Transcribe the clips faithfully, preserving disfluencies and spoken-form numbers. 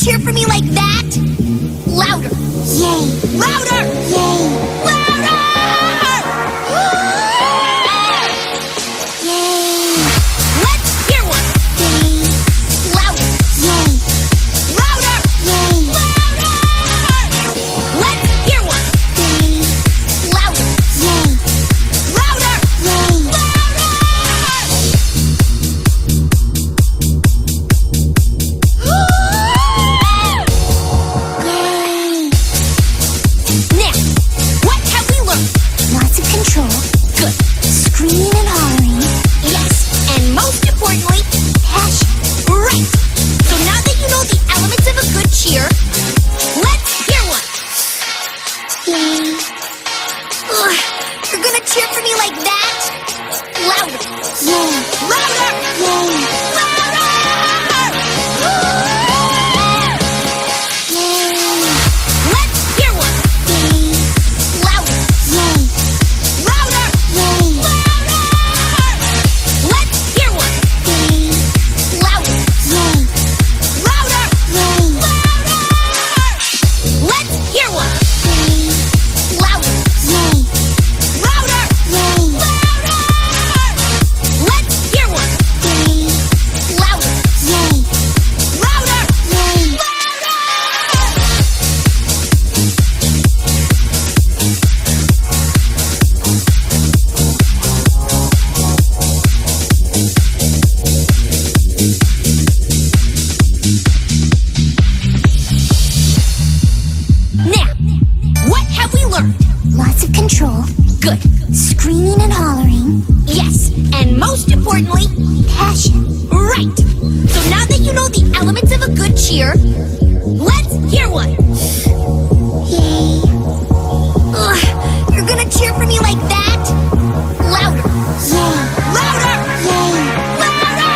cheer for me like that? Louder. Yay. Louder. Yay. Louder! Yay. Let's hear one. Yay. Louder. Yay. Louder. Yay. Louder! Let's hear one. Yay. Louder. Yay. Louder. Yay. Louder! Now, what have we learned? Lots of control, Good. screaming and hollering, Yes. And most importantly, passion. right. So now that you know the elements of a good cheer, let's hear one. Yay. Ugh, you're gonna cheer for me like that? Louder. Yay. Louder. Yay. Louder! Yay. Let's hear one. Yay. Louder. Yay. Louder. Yay. Louder! Let's hear one. Yay. Louder. Yay. Louder. Yay. Louder! Let's hear one. Yay. Louder. Yay. Louder. Yay. Louder! Let's hear one. Yay. Louder. Yay. Louder. Yay. Louder! Now, what have we learned? Lots of control, Good. screaming and hollering, Yes. And most importantly, passion. right. So now that you know the elements of a good cheer, let's hear one. Yay. Ugh, you're gonna cheer for me like that? Louder. Yay. Louder. Yay. Louder!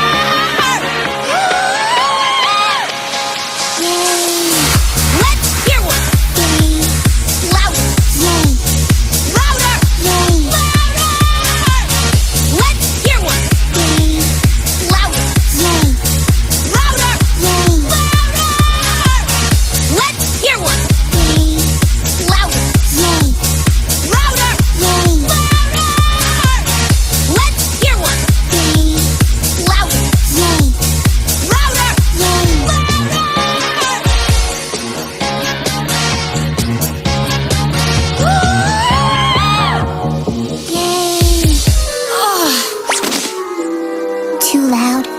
Yay. Let's hear one. Yay. Louder. Yay. Louder. Yay. Louder! Let's hear one. Yay. Louder. Yay. Louder. Yay. Louder! Let's hear one. Yay. Louder. Yay. Louder. Yay. Louder! Let's hear one. Yay. Louder. Yay. Louder. Yay. Yay. Ugh. Too loud.